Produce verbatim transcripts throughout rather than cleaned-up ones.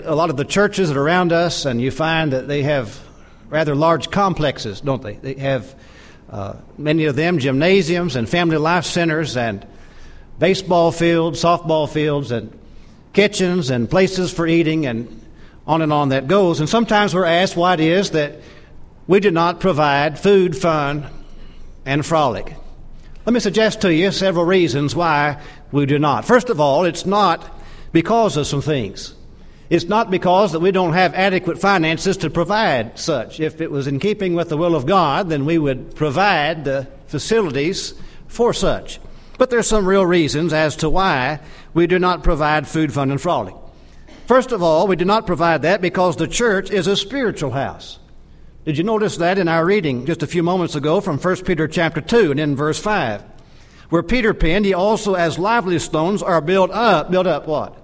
a lot of the churches that are around us, and you find that they have rather large complexes, don't they? They have, uh, many of them, gymnasiums and family life centers and baseball fields, softball fields, and kitchens and places for eating, and on and on that goes. And sometimes we're asked why it is that we do not provide food, fun, and frolic. Let me suggest to you several reasons why we do not. First of all, it's not because of some things. It's not because that we don't have adequate finances to provide such. If it was in keeping with the will of God, then we would provide the facilities for such. But there's some real reasons as to why we do not provide food, fun, and frolic. First of all, we do not provide that because the church is a spiritual house. Did you notice that in our reading just a few moments ago from First Peter chapter two and in verse five? Where Peter penned, ye also as lively stones are built up. Built up what?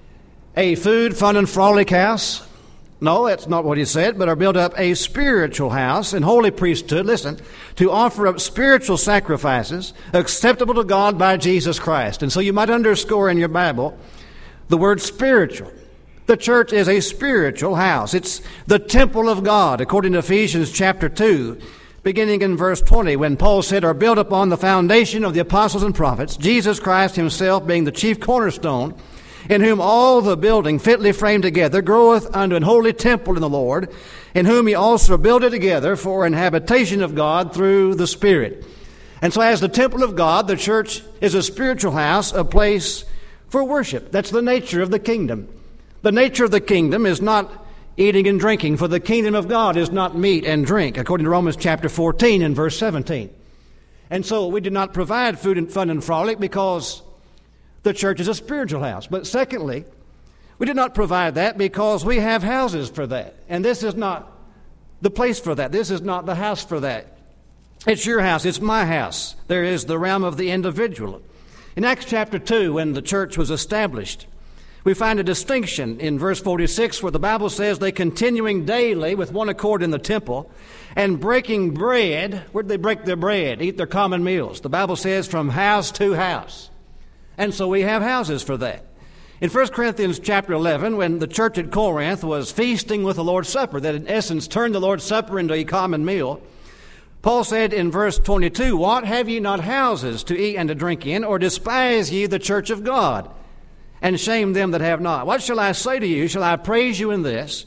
A food, fun, and frolic house? No, that's not what he said, but are built up a spiritual house and holy priesthood, listen, to offer up spiritual sacrifices acceptable to God by Jesus Christ. And so you might underscore in your Bible the word spiritual. The church is a spiritual house. It's the temple of God, according to Ephesians chapter two, beginning in verse twenty, when Paul said, are built upon the foundation of the apostles and prophets, Jesus Christ himself being the chief cornerstone, in whom all the building fitly framed together groweth unto an holy temple in the Lord, in whom he also builded together for an habitation of God through the Spirit. And so as the temple of God, the church is a spiritual house, a place for worship. That's the nature of the kingdom. The nature of the kingdom is not eating and drinking, for the kingdom of God is not meat and drink, according to Romans chapter fourteen and verse seventeen. And so we do not provide food and fun and frolic because the church is a spiritual house. But secondly, we do not provide that because we have houses for that. And this is not the place for that. This is not the house for that. It's your house. It's my house. There is the realm of the individual. In Acts chapter two, when the church was established, we find a distinction in verse forty-six where the Bible says they continuing daily with one accord in the temple and breaking bread. Where did they break their bread? Eat their common meals. The Bible says from house to house. And so we have houses for that. In First Corinthians chapter eleven, when the church at Corinth was feasting with the Lord's Supper, that in essence turned the Lord's Supper into a common meal, Paul said in verse twenty-two, what, have ye not houses to eat and to drink in, or despise ye the church of God, and shame them that have not? What shall I say to you? Shall I praise you in this?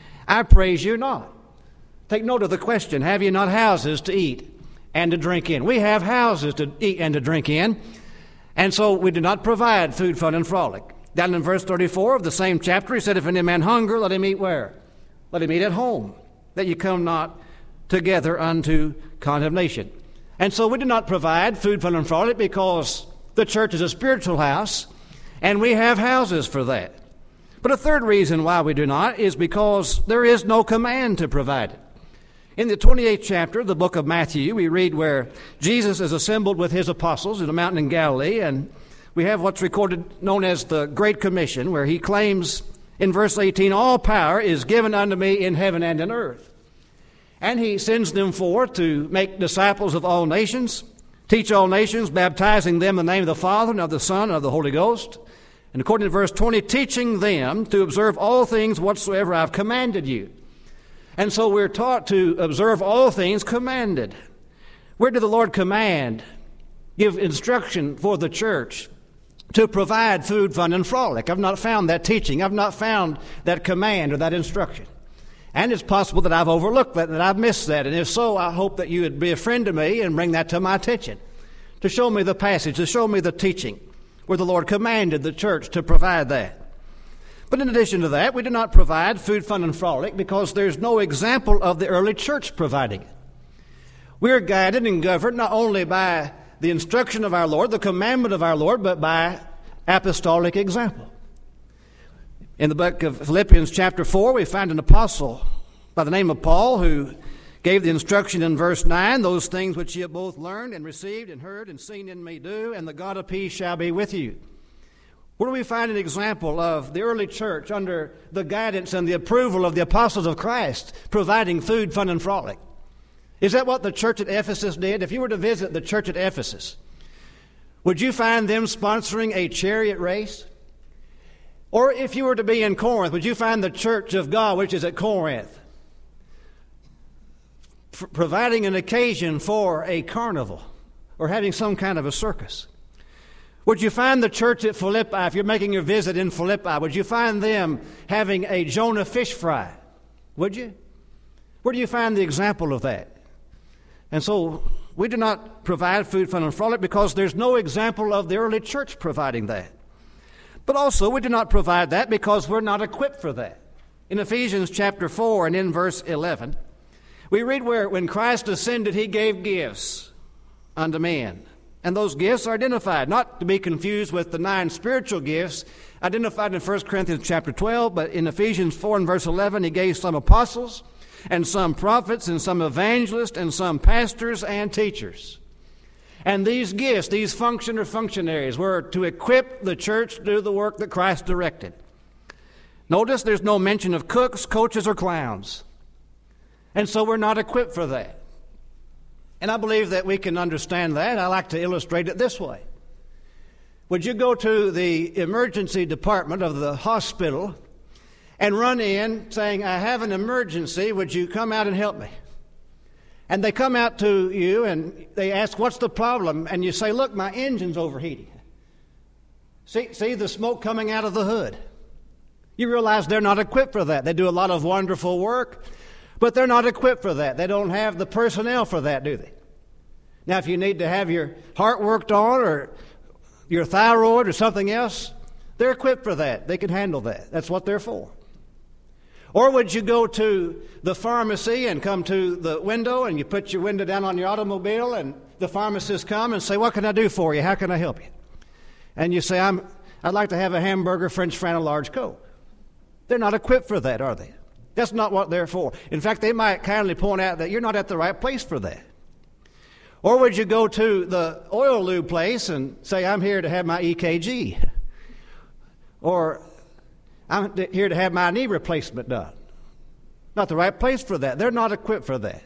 I praise you not. Take note of the question, have ye not houses to eat and to drink in? We have houses to eat and to drink in, and so we do not provide food, fun, and frolic. Down in verse thirty-four of the same chapter, he said, if any man hunger, let him eat where? Let him eat at home, that ye come not together unto condemnation. And so we do not provide food, fun, and frolic because the church is a spiritual house, and we have houses for that. But a third reason why we do not is because there is no command to provide it. In the twenty-eighth chapter of the book of Matthew, we read where Jesus is assembled with his apostles in a mountain in Galilee, and we have what's recorded known as the Great Commission, where he claims in verse eighteen, all power is given unto me in heaven and in earth. And he sends them forth to make disciples of all nations, teach all nations, baptizing them in the name of the Father and of the Son and of the Holy Ghost. And according to verse twenty, teaching them to observe all things whatsoever I've commanded you. And so we're taught to observe all things commanded. Where did the Lord command, give instruction for the church to provide food, fun, and frolic? I've not found that teaching. I've not found that command or that instruction. And it's possible that I've overlooked that, that I've missed that. And if so, I hope that you would be a friend to me and bring that to my attention, to show me the passage, to show me the teaching where the Lord commanded the church to provide that. But in addition to that, we do not provide food, fun, and frolic because there's no example of the early church providing it. We are guided and governed not only by the instruction of our Lord, the commandment of our Lord, but by apostolic example. In the book of Philippians chapter four, we find an apostle by the name of Paul who gave the instruction in verse nine, those things which ye have both learned and received and heard and seen in me do, and the God of peace shall be with you. Where do we find an example of the early church under the guidance and the approval of the apostles of Christ providing food, fun, and frolic? Is that what the church at Ephesus did? If you were to visit the church at Ephesus, would you find them sponsoring a chariot race? Or if you were to be in Corinth, would you find the church of God, which is at Corinth, f- providing an occasion for a carnival or having some kind of a circus? Would you find the church at Philippi, if you're making your visit in Philippi, would you find them having a Jonah fish fry? Would you? Where do you find the example of that? And so we do not provide food, fun, and frolic because there's no example of the early church providing that. But also we do not provide that because we're not equipped for that. In Ephesians chapter four and in verse eleven, we read where when Christ ascended, he gave gifts unto men. And those gifts are identified, not to be confused with the nine spiritual gifts identified in First Corinthians chapter twelve, but in Ephesians four and verse eleven, he gave some apostles, and some prophets, and some evangelists, and some pastors and teachers. And these gifts, these function or functionaries, were to equip the church to do the work that Christ directed. Notice there's no mention of cooks, coaches, or clowns. And so we're not equipped for that. And I believe that we can understand that. I like to illustrate it this way. Would you go to the emergency department of the hospital and run in saying, I have an emergency, would you come out and help me? And they come out to you and they ask, what's the problem? And you say, look, my engine's overheating. See, see the smoke coming out of the hood. You realize they're not equipped for that. They do a lot of wonderful work, but they're not equipped for that. They don't have the personnel for that, do they? Now, if you need to have your heart worked on or your thyroid or something else, they're equipped for that. They can handle that. That's what they're for. Or would you go to the pharmacy and come to the window and you put your window down on your automobile and the pharmacist come and say, what can I do for you? How can I help you? And you say, I'm, I'd like to have a hamburger, French fry, and a large Coke. They're not equipped for that, are they? That's not what they're for. In fact, they might kindly point out that you're not at the right place for that. Or would you go to the oil lube place and say, I'm here to have my E K G? Or I'm here to have my knee replacement done. Not the right place for that. They're not equipped for that.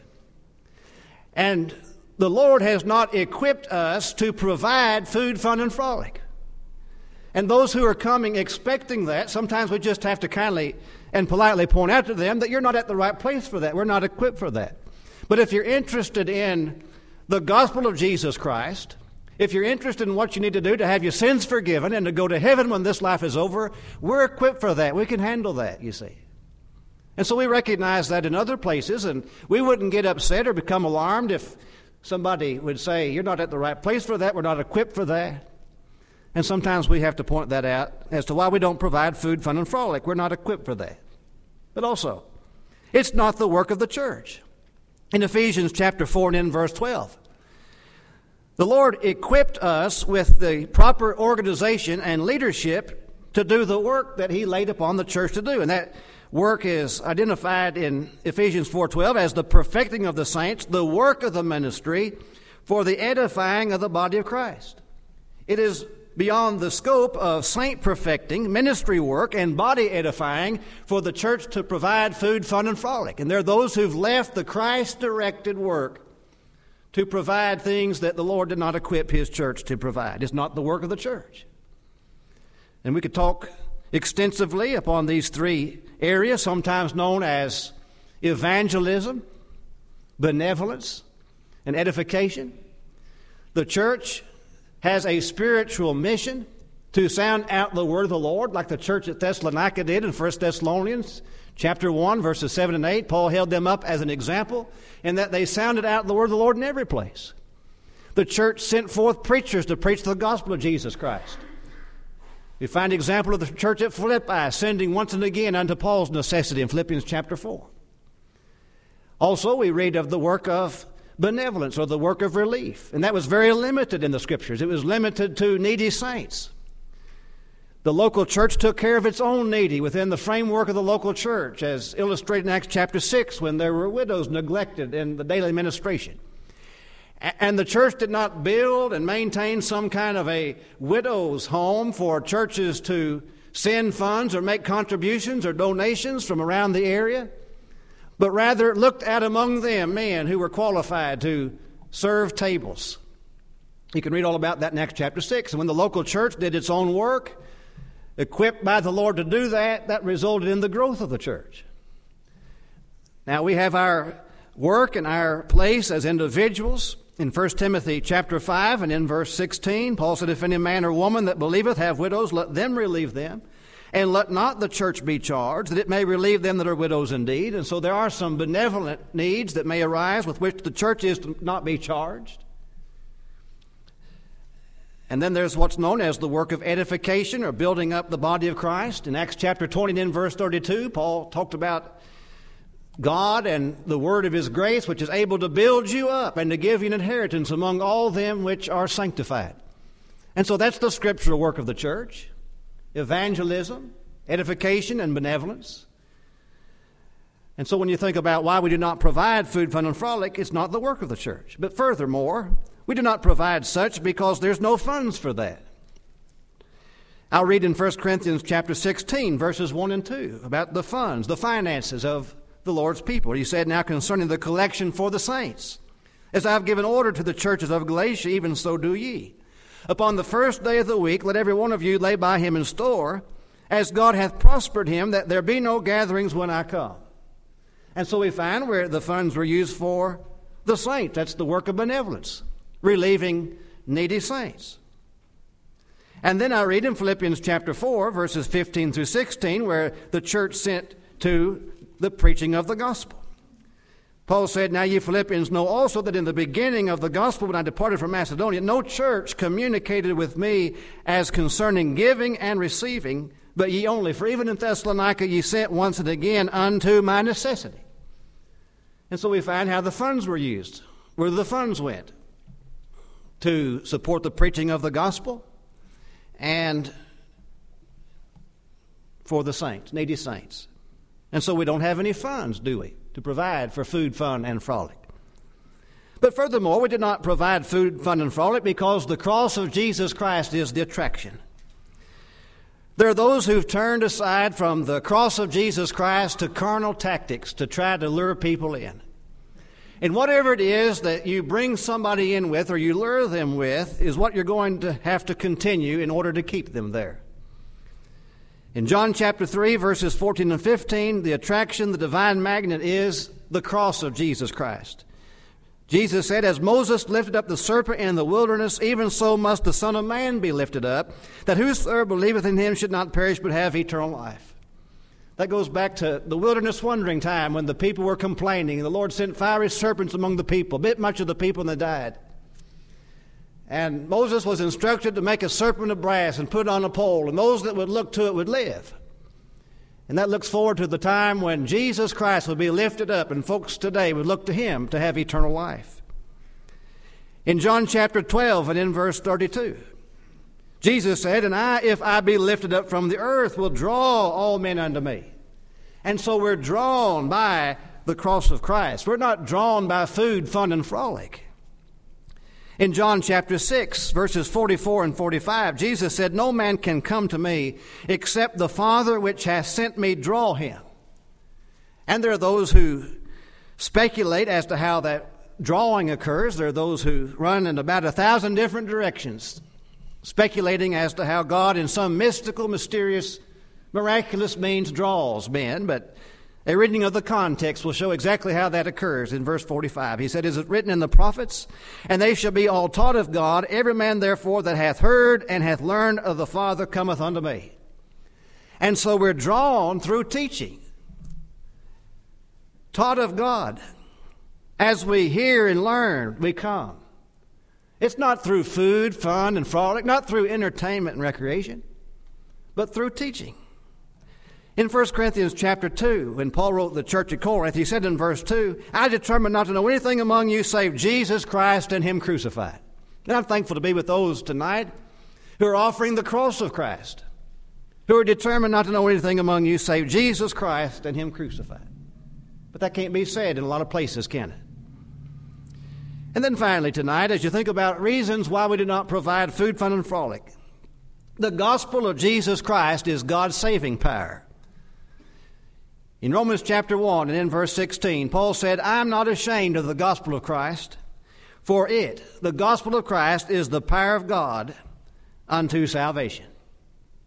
And the Lord has not equipped us to provide food, fun, and frolic. And those who are coming expecting that, sometimes we just have to kindly and politely point out to them that you're not at the right place for that. We're not equipped for that. But if you're interested in the gospel of Jesus Christ, if you're interested in what you need to do to have your sins forgiven and to go to heaven when this life is over, we're equipped for that. We can handle that, you see. And so we recognize that in other places, and we wouldn't get upset or become alarmed if somebody would say, you're not at the right place for that, we're not equipped for that. And sometimes we have to point that out as to why we don't provide food, fun, and frolic. We're not equipped for that. But also, it's not the work of the church. In Ephesians chapter four and in verse twelve, the Lord equipped us with the proper organization and leadership to do the work that he laid upon the church to do. And that work is identified in Ephesians four twelve as the perfecting of the saints, the work of the ministry for the edifying of the body of Christ. It is beyond the scope of saint perfecting, ministry work, and body edifying for the church to provide food, fun, and frolic. And there are those who've left the Christ-directed work to provide things that the Lord did not equip his church to provide. It's not the work of the church. And we could talk extensively upon these three areas, sometimes known as evangelism, benevolence, and edification. The church has a spiritual mission to sound out the word of the Lord, like the church at Thessalonica did in First Thessalonians chapter one, verses seven and eight. Paul held them up as an example in that they sounded out the word of the Lord in every place. The church sent forth preachers to preach the gospel of Jesus Christ. We find an example of the church at Philippi sending once and again unto Paul's necessity in Philippians chapter four. Also, we read of the work of benevolence or the work of relief. And that was very limited in the Scriptures. It was limited to needy saints. The local church took care of its own needy within the framework of the local church, as illustrated in Acts chapter six, when there were widows neglected in the daily ministration. And the church did not build and maintain some kind of a widow's home for churches to send funds or make contributions or donations from around the area, but rather looked at among them men who were qualified to serve tables. You can read all about that in Acts chapter six. And when the local church did its own work, equipped by the Lord to do that, that resulted in the growth of the church. Now, we have our work and our place as individuals. In First Timothy chapter five and in verse sixteen, Paul said, if any man or woman that believeth have widows, let them relieve them. And let not the church be charged, that it may relieve them that are widows indeed. And so there are some benevolent needs that may arise with which the church is to not be charged. And then there's what's known as the work of edification or building up the body of Christ. In Acts chapter twenty and in verse thirty-two, Paul talked about God and the word of his grace, which is able to build you up and to give you an inheritance among all them which are sanctified. And so that's the scriptural work of the church. Evangelism, edification, and benevolence. And so when you think about why we do not provide food, fun, and frolic, it's not the work of the church. But furthermore, we do not provide such because there's no funds for that. I'll read in First Corinthians chapter sixteen, verses one and two, about the funds, the finances of the Lord's people. He said, now concerning the collection for the saints, as I have given order to the churches of Galatia, even so do ye. Upon the first day of the week, let every one of you lay by him in store, as God hath prospered him, that there be no gatherings when I come. And so we find where the funds were used for the saints. That's the work of benevolence, relieving needy saints. And then I read in Philippians chapter four, verses fifteen through sixteen, where the church sent to the preaching of the gospel. Paul said, now ye Philippians know also that in the beginning of the gospel, when I departed from Macedonia, no church communicated with me as concerning giving and receiving, but ye only. For even in Thessalonica ye sent once and again unto my necessity. And so we find how the funds were used, where the funds went to support the preaching of the gospel and for the saints, needy saints. And so we don't have any funds, do we, to provide for food, fun, and frolic. But furthermore, we did not provide food, fun, and frolic because the cross of Jesus Christ is the attraction. There are those who've turned aside from the cross of Jesus Christ to carnal tactics to try to lure people in. And whatever it is that you bring somebody in with or you lure them with is what you're going to have to continue in order to keep them there. In John chapter three, verses fourteen and fifteen, the attraction, the divine magnet is the cross of Jesus Christ. Jesus said, as Moses lifted up the serpent in the wilderness, even so must the Son of Man be lifted up, that whosoever believeth in him should not perish but have eternal life. That goes back to the wilderness wandering time when the people were complaining. The Lord sent fiery serpents among the people, bit much of the people, and they died. And Moses was instructed to make a serpent of brass and put it on a pole, and those that would look to it would live. And that looks forward to the time when Jesus Christ will be lifted up, and folks today would look to him to have eternal life. In John chapter twelve and in verse thirty-two, Jesus said, and I, if I be lifted up from the earth, will draw all men unto me. And so we're drawn by the cross of Christ. We're not drawn by food, fun, and frolic. In John chapter six, verses forty-four and forty-five, Jesus said, no man can come to me except the Father which hath sent me draw him. And there are those who speculate as to how that drawing occurs. There are those who run in about a thousand different directions, speculating as to how God in some mystical, mysterious, miraculous means draws men. But a reading of the context will show exactly how that occurs in verse forty-five. He said, is it written in the prophets? And they shall be all taught of God. Every man therefore that hath heard and hath learned of the Father cometh unto me. And so we're drawn through teaching, taught of God. As we hear and learn, we come. It's not through food, fun, and frolic, not through entertainment and recreation, but through teaching. In First Corinthians chapter two, when Paul wrote the church at Corinth, he said in verse two, I determined not to know anything among you save Jesus Christ and him crucified. And I'm thankful to be with those tonight who are offering the cross of Christ, who are determined not to know anything among you save Jesus Christ and him crucified. But that can't be said in a lot of places, can it? And then finally tonight, as you think about reasons why we do not provide food, fun, and frolic, the gospel of Jesus Christ is God's saving power. In Romans chapter one and in verse sixteen, Paul said, I am not ashamed of the gospel of Christ, for it, the gospel of Christ, is the power of God unto salvation.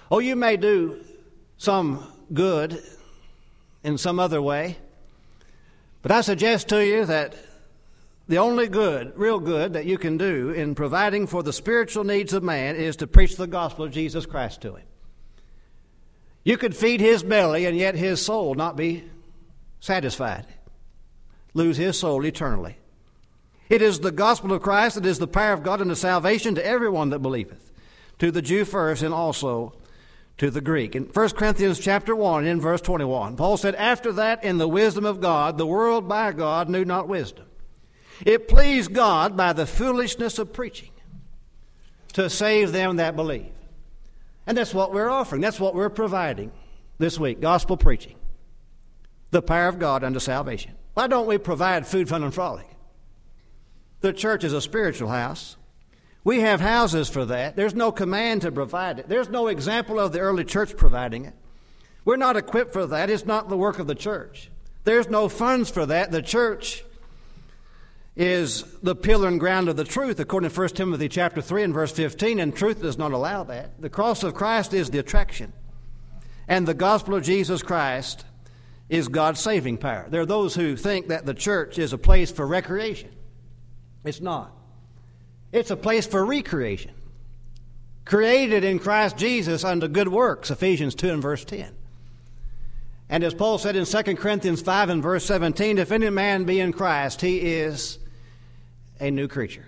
Oh, you may do some good in some other way, but I suggest to you that the only good, real good, that you can do in providing for the spiritual needs of man is to preach the gospel of Jesus Christ to him. You could feed his belly and yet his soul not be satisfied, lose his soul eternally. It is the gospel of Christ that is the power of God unto salvation to everyone that believeth, to the Jew first and also to the Greek. In First Corinthians chapter one, in verse twenty-one, Paul said, after that, in the wisdom of God, the world by God knew not wisdom. It pleased God by the foolishness of preaching to save them that believe. And that's what we're offering. That's what we're providing this week, gospel preaching, the power of God unto salvation. Why don't we provide food, fun, and frolic? The church is a spiritual house. We have houses for that. There's no command to provide it. There's no example of the early church providing it. We're not equipped for that. It's not the work of the church. There's no funds for that. The church is the pillar and ground of the truth, according to First Timothy chapter three and verse fifteen, and truth does not allow that. The cross of Christ is the attraction, and the gospel of Jesus Christ is God's saving power. There are those who think that the church is a place for recreation. It's not. It's a place for recreation, created in Christ Jesus unto good works, Ephesians two and verse ten. And as Paul said in Second Corinthians five and verse seventeen, if any man be in Christ, he is a new creature.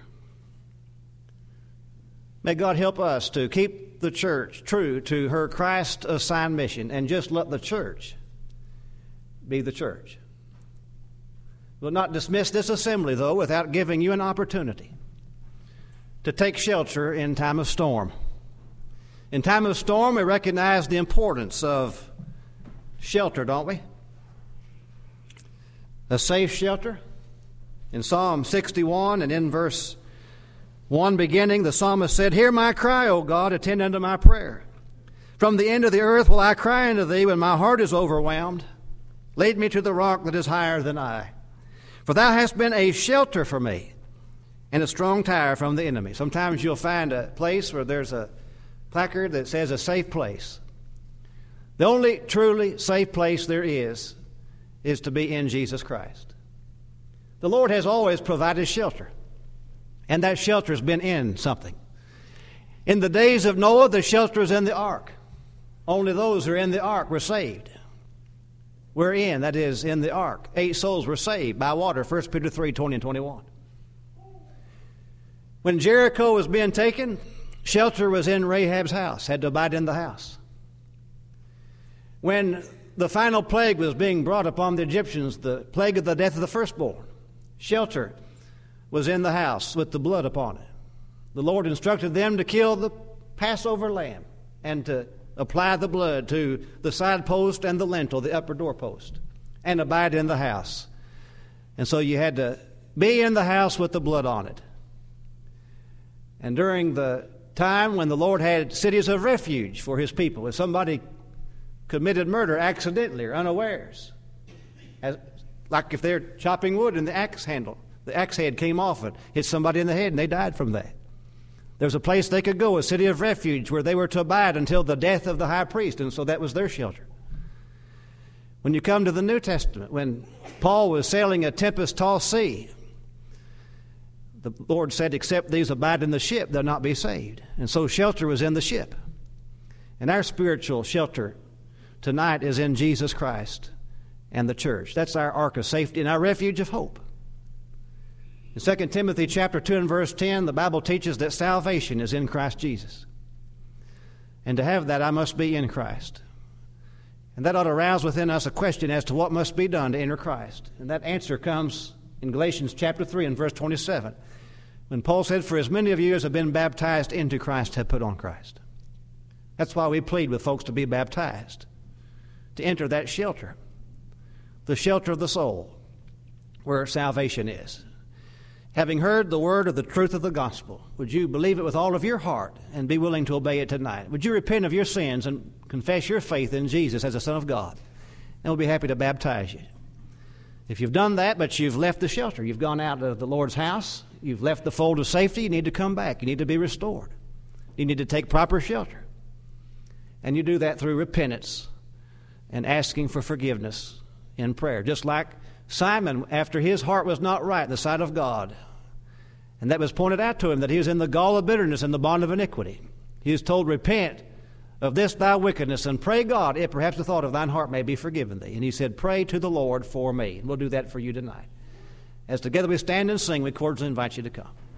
May God help us to keep the church true to her Christ-assigned mission and just let the church be the church. We'll not dismiss this assembly, though, without giving you an opportunity to take shelter in time of storm. In time of storm, we recognize the importance of shelter, don't we? A safe shelter. In Psalm sixty-one and in verse one beginning, the psalmist said, hear my cry, O God, attend unto my prayer. From the end of the earth will I cry unto thee when my heart is overwhelmed. Lead me to the rock that is higher than I. For thou hast been a shelter for me and a strong tower from the enemy. Sometimes you'll find a place where there's a placard that says a safe place. The only truly safe place there is, is to be in Jesus Christ. The Lord has always provided shelter, and that shelter has been in something. In the days of Noah, the shelter was in the ark. Only those who are in the ark were saved. We're in, that is, in the ark. Eight souls were saved by water, First Peter three, twenty and twenty-one. When Jericho was being taken, shelter was in Rahab's house, had to abide in the house. When the final plague was being brought upon the Egyptians, the plague of the death of the firstborn, shelter was in the house with the blood upon it. The Lord instructed them to kill the Passover lamb and to apply the blood to the side post and the lintel, the upper doorpost, and abide in the house. And so you had to be in the house with the blood on it. And during the time when the Lord had cities of refuge for his people, if somebody committed murder accidentally or unawares, as, like if they're chopping wood and the axe handle, the axe head came off it, hit somebody in the head and they died from that. There was a place they could go, a city of refuge, where they were to abide until the death of the high priest, and so that was their shelter. When you come to the New Testament, when Paul was sailing a tempest-tossed sea, the Lord said, except these abide in the ship, they'll not be saved. And so shelter was in the ship. And our spiritual shelter tonight is in Jesus Christ and the church. That's our ark of safety and our refuge of hope. In Second Timothy chapter two and verse ten, the Bible teaches that salvation is in Christ Jesus. And to have that, I must be in Christ. And that ought to arouse within us a question as to what must be done to enter Christ. And that answer comes in Galatians chapter three and verse twenty-seven, when Paul said, for as many of you as have been baptized into Christ have put on Christ. That's why we plead with folks to be baptized, to enter that shelter, the shelter of the soul, where salvation is. Having heard the word of the truth of the gospel, would you believe it with all of your heart and be willing to obey it tonight? Would you repent of your sins and confess your faith in Jesus as the Son of God? And we'll be happy to baptize you. If you've done that, but you've left the shelter, you've gone out of the Lord's house, you've left the fold of safety, you need to come back. You need to be restored. You need to take proper shelter. And you do that through repentance and asking for forgiveness in prayer. Just like Simon, after his heart was not right in the sight of God, and that was pointed out to him that he was in the gall of bitterness and the bond of iniquity. He was told, repent of this thy wickedness, and pray God, if perhaps the thought of thine heart may be forgiven thee. And he said, pray to the Lord for me. And we'll do that for you tonight. As together we stand and sing, we cordially invite you to come.